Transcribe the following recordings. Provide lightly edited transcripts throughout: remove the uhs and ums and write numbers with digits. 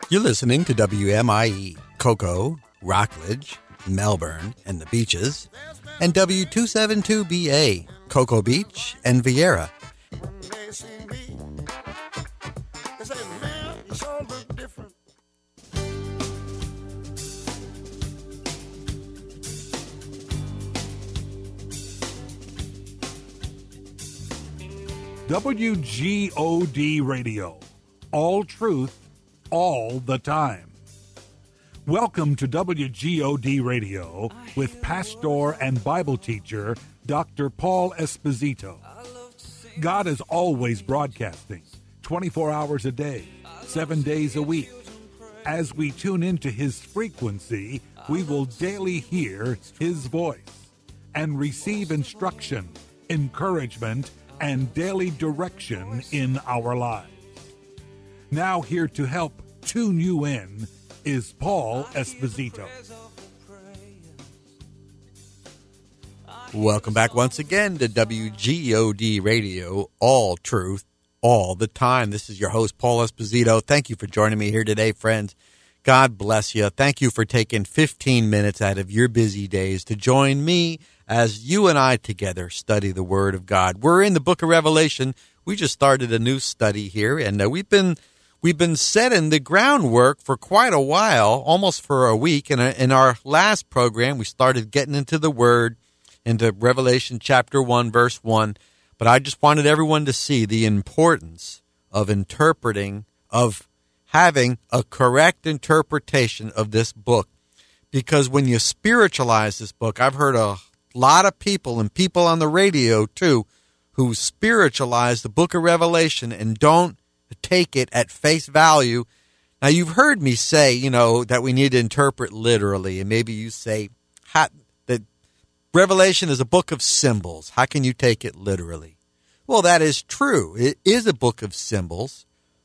You're listening to WMIE, Cocoa, Rockledge, Melbourne, and the Beaches, and W272BA, Cocoa Beach and Vieira. WGOD Radio. All truth, all the time. Welcome to WGOD Radio with pastor and Bible teacher Dr. Paul Esposito. God is always broadcasting 24 hours a day, 7 days a week. As we tune into his frequency, we will daily hear his voice and receive instruction, encouragement, and daily direction in our lives. Now here to help tune you in is Paul Esposito. Welcome back once again to WGOD Radio, all truth, all the time. This is your host, Paul Esposito. Thank you for joining me here today, friends. God bless you. Thank you for taking 15 minutes out of your busy days to join me as you and I together study the Word of God. We're in the book of Revelation. We just started a new study here, and we've been setting the groundwork for quite a while, almost for a week. And in our last program, we started getting into the Word, into Revelation chapter 1, verse 1. But I just wanted everyone to see the importance of interpreting, of having a correct interpretation of this book. Because when you spiritualize this book, I've heard a lot of people, and people on the radio too, who spiritualize the book of Revelation and don't take it at face value. Now, you've heard me say, that we need to interpret literally, and maybe you say that Revelation is a book of symbols. How can you take it literally? Well, that is true. It is a book of symbols,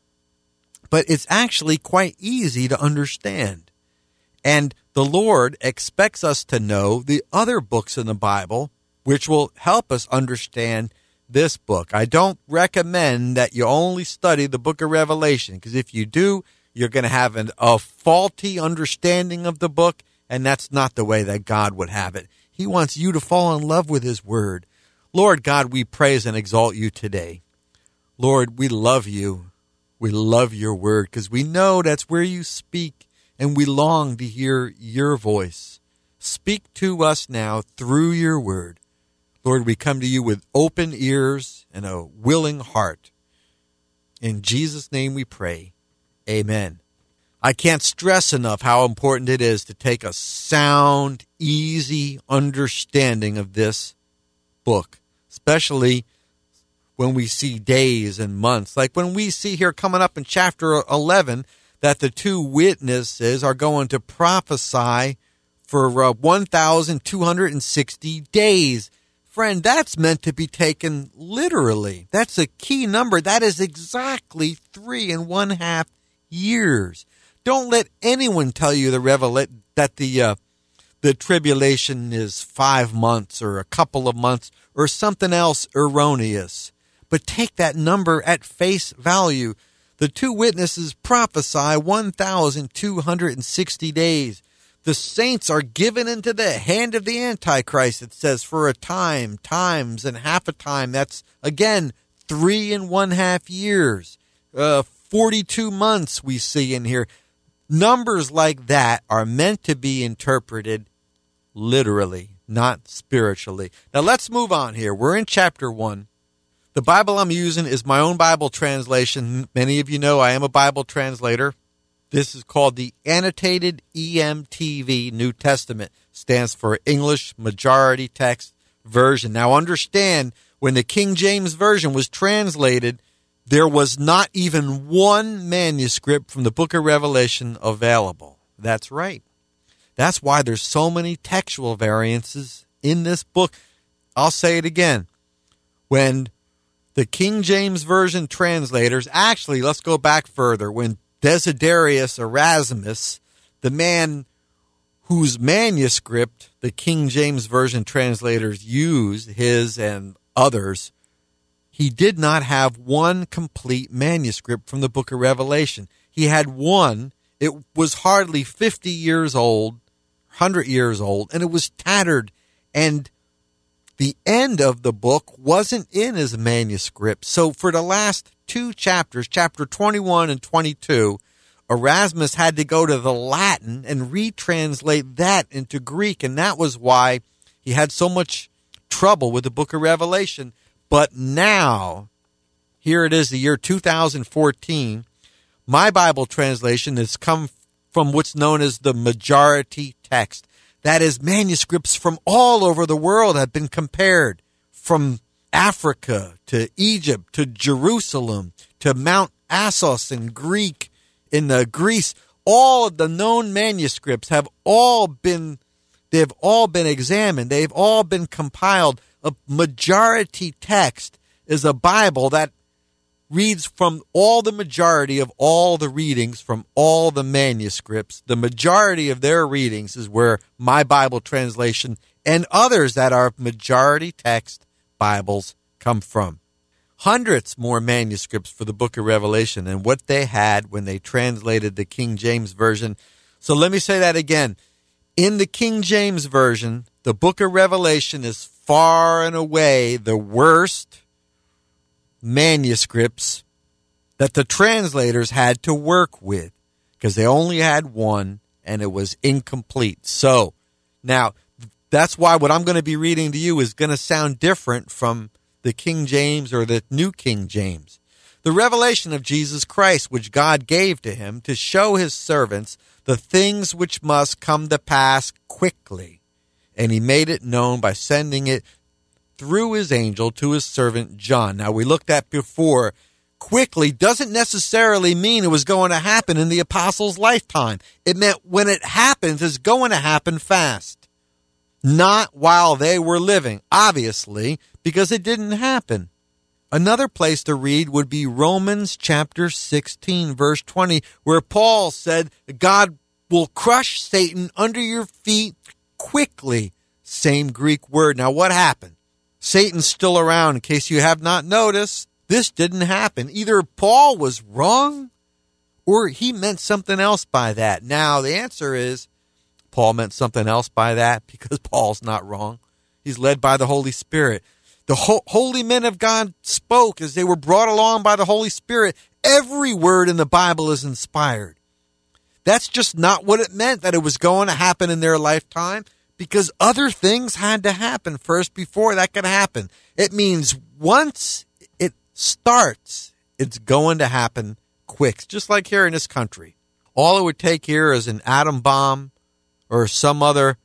but it's actually quite easy to understand. And the Lord expects us to know the other books in the Bible, which will help us understand this book. I don't recommend that you only study the book of Revelation, because if you do, you're going to have a faulty understanding of the book, and that's not the way that God would have it. He wants you to fall in love with His Word. Lord God, we praise and exalt you today. Lord, we love you. We love your Word, because we know that's where you speak, and we long to hear your voice. Speak to us now through your Word. Lord, we come to you with open ears and a willing heart. In Jesus' name we pray. Amen. I can't stress enough how important it is to take a sound, easy understanding of this book, especially when we see days and months. Like when we see here coming up in chapter 11 that the two witnesses are going to prophesy for 1,260 days. Friend, that's meant to be taken literally. That's a key number. That is exactly 3.5 years. Don't let anyone tell you that the tribulation is 5 months or a couple of months or something else erroneous. But take that number at face value. The two witnesses prophesy 1,260 days. The saints are given into the hand of the Antichrist, it says, for a time, times, and half a time. That's, again, 3.5 years. 42 months we see in here. Numbers like that are meant to be interpreted literally, not spiritually. Now let's move on here. We're in chapter 1. The Bible I'm using is my own Bible translation. Many of you know I am a Bible translator. This is called the Annotated EMTV New Testament. Stands for English Majority Text Version. Now understand, when the King James Version was translated, there was not even one manuscript from the book of Revelation available. That's right. That's why there's so many textual variances in this book. I'll say it again. When the King James Version translators, actually, let's go back further. When Desiderius Erasmus, the man whose manuscript the King James Version translators used, his and others, he did not have one complete manuscript from the book of Revelation. He had one It was hardly 50 years old, 100 years old, and it was tattered. And the end of the book wasn't in his manuscript. So for the last two chapters, chapter 21 and 22, Erasmus had to go to the Latin and retranslate that into Greek. And that was why he had so much trouble with the book of Revelation. But now, here it is, the year 2014, my Bible translation has come from what's known as the majority text. That is, manuscripts from all over the world have been compared, from Africa to Egypt to Jerusalem to Mount Assos in Greek, in Greece. All of the known manuscripts have all been examined. They've all been compiled. A majority text is a Bible that reads from all the majority of all the readings from all the manuscripts. The majority of their readings is where my Bible translation and others that are majority text Bibles come from. Hundreds more manuscripts for the book of Revelation than what they had when they translated the King James Version. So let me say that again. In the King James Version, the book of Revelation is far and away the worst manuscripts that the translators had to work with, because they only had one and it was incomplete. So now that's why what I'm going to be reading to you is going to sound different from the King James or the New King James. The revelation of Jesus Christ, which God gave to him to show his servants the things which must come to pass quickly. And he made it known by sending it through his angel to his servant John. Now, we looked at before, quickly doesn't necessarily mean it was going to happen in the apostles' lifetime. It meant when it happens, it's going to happen fast. Not while they were living, obviously, because it didn't happen. Another place to read would be Romans chapter 16, verse 20, where Paul said, God will crush Satan under your feet quickly. Same Greek word. Now, what happened? Satan's still around. In case you have not noticed, this didn't happen. Either Paul was wrong or he meant something else by that. Now, the answer is Paul meant something else by that because Paul's not wrong. He's led by the Holy Spirit. The holy men of God spoke as they were brought along by the Holy Spirit. Every word in the Bible is inspired. That's just not what it meant, that it was going to happen in their lifetime, because other things had to happen first before that could happen. It means once it starts, it's going to happen quick, just like here in this country. All it would take here is an atom bomb or some other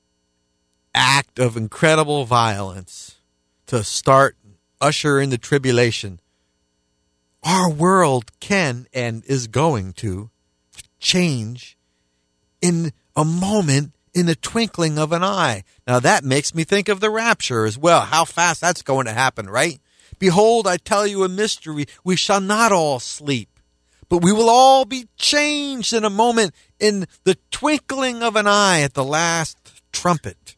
act of incredible violence to start, usher in the tribulation. Our world can and is going to change in a moment, in the twinkling of an eye. Now that makes me think of the rapture as well. How fast that's going to happen, right? Behold, I tell you a mystery. We shall not all sleep, but we will all be changed in a moment, in the twinkling of an eye at the last trumpet.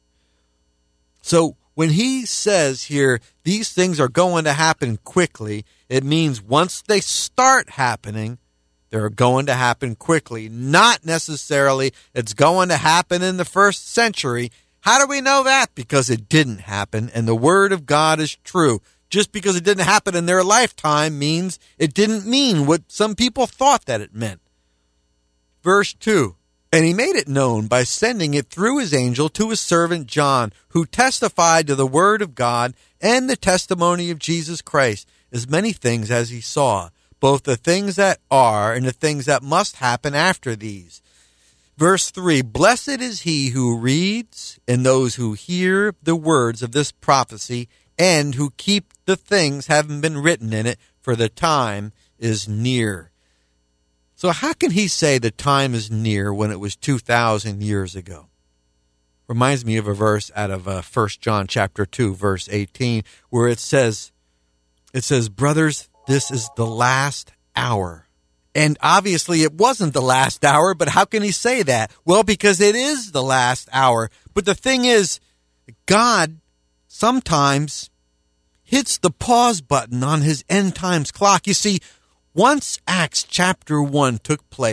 So when he says here, these things are going to happen quickly, it means once they start happening, they're going to happen quickly. Not necessarily it's going to happen in the first century. How do we know that? Because it didn't happen, and the Word of God is true. Just because it didn't happen in their lifetime means it didn't mean what some people thought that it meant. Verse 2, and he made it known by sending it through his angel to his servant John, who testified to the Word of God and the testimony of Jesus Christ, as many things as he saw, both the things that are and the things that must happen after these. Verse 3, blessed is he who reads and those who hear the words of this prophecy and who keep the things having been written in it, for the time is near. So how can he say the time is near when it was 2,000 years ago? Reminds me of a verse out of 1 John chapter 2, verse 18, where it says, brothers, this is the last hour. And obviously it wasn't the last hour, but how can he say that? Well, because it is the last hour. But the thing is, God sometimes hits the pause button on his end times clock. You see, once Acts chapter 1 took place,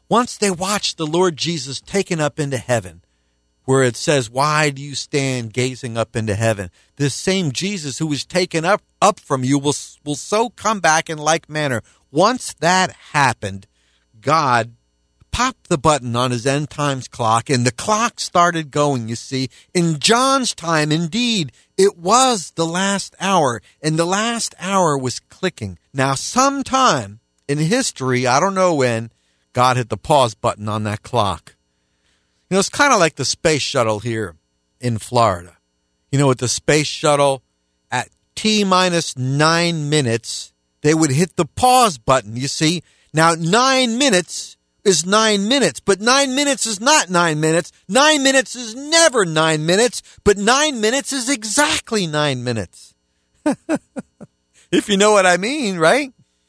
Once they watched the Lord Jesus taken up into heaven, where it says, why do you stand gazing up into heaven? This same Jesus who was taken up from you will so come back in like manner. Once that happened, God popped the button on his end times clock, and the clock started going, you see. In John's time, indeed, it was the last hour, and the last hour was clicking. Now, sometime in history, I don't know when, God hit the pause button on that clock. You know, it's kind of like the space shuttle here in Florida. You know, with the space shuttle, at T-minus 9 minutes, they would hit the pause button, you see. Now, 9 minutes is 9 minutes, but 9 minutes is not 9 minutes. 9 minutes is never 9 minutes, but 9 minutes is exactly 9 minutes. If you know what I mean, right?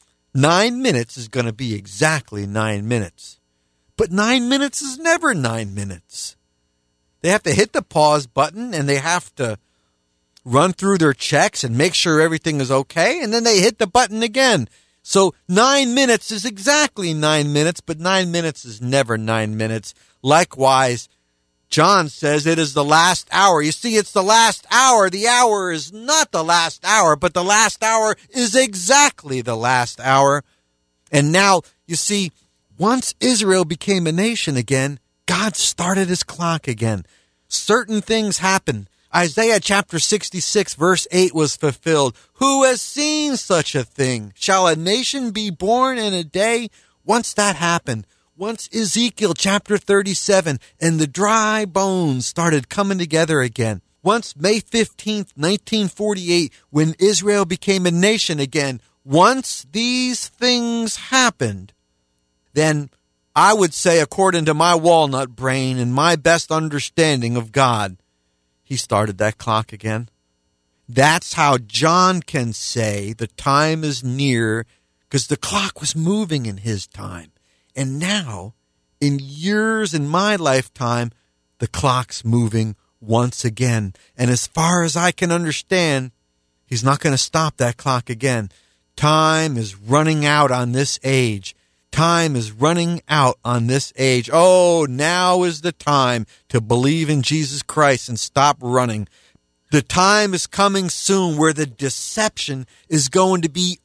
9 minutes is going to be exactly 9 minutes. But 9 minutes is never 9 minutes. They have to hit the pause button, and they have to run through their checks and make sure everything is okay, and then they hit the button again. So 9 minutes is exactly 9 minutes, but 9 minutes is never 9 minutes. Likewise, John says it is the last hour. You see, it's the last hour. The hour is not the last hour, but the last hour is exactly the last hour. And now, you see, once Israel became a nation again, God started his clock again. Certain things happened. Isaiah chapter 66 verse 8 was fulfilled. Who has seen such a thing? Shall a nation be born in a day? Once that happened, once Ezekiel chapter 37 and the dry bones started coming together again. Once May 15th, 1948, when Israel became a nation again, once these things happened, then I would say, according to my walnut brain and my best understanding of God, he started that clock again. That's how John can say the time is near, because the clock was moving in his time. And now, in years in my lifetime, the clock's moving once again. And as far as I can understand, he's not going to stop that clock again. Time is running out on this age. Time is running out on this age. Oh, now is the time to believe in Jesus Christ and stop running. The time is coming soon where the deception is going to be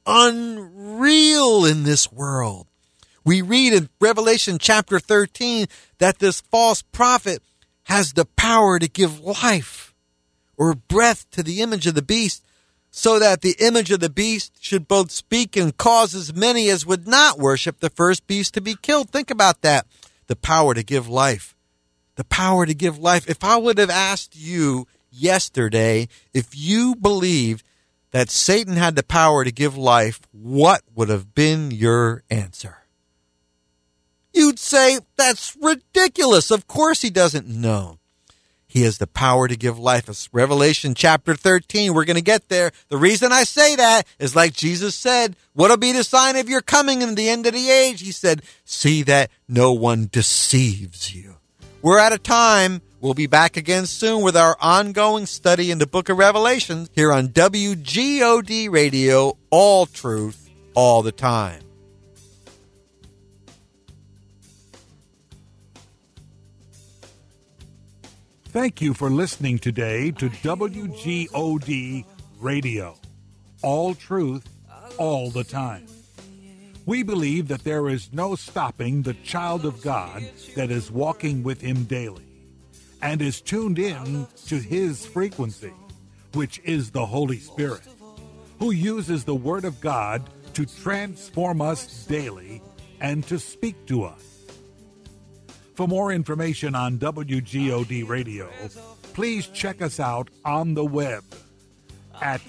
unreal in this world. We read in Revelation chapter 13 that this false prophet has the power to give life or breath to the image of the beast, so that the image of the beast should both speak and cause as many as would not worship the first beast to be killed. Think about that. The power to give life. The power to give life. If I would have asked you yesterday if you believed that Satan had the power to give life, what would have been your answer? You'd say, that's ridiculous. Of course he doesn't know. He has the power to give life. It's Revelation chapter 13. We're going to get there. The reason I say that is like Jesus said, what'll be the sign of your coming in the end of the age? He said, see that no one deceives you. We're out of time. We'll be back again soon with our ongoing study in the book of Revelation here on WGOD Radio, all truth, all the time. Thank you for listening today to WGOD Radio. All truth, all the time. We believe that there is no stopping the child of God that is walking with him daily and is tuned in to his frequency, which is the Holy Spirit, who uses the Word of God to transform us daily and to speak to us. For more information on WGOD Radio, please check us out on the web at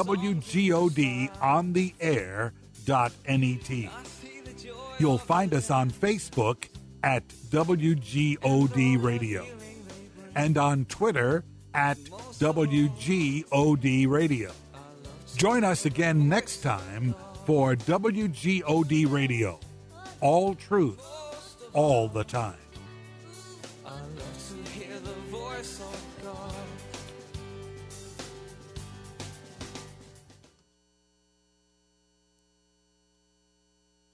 WGODontheair.net. You'll find us on Facebook at WGOD Radio and on Twitter at WGOD Radio. Join us again next time for WGOD Radio. All truth, all the time.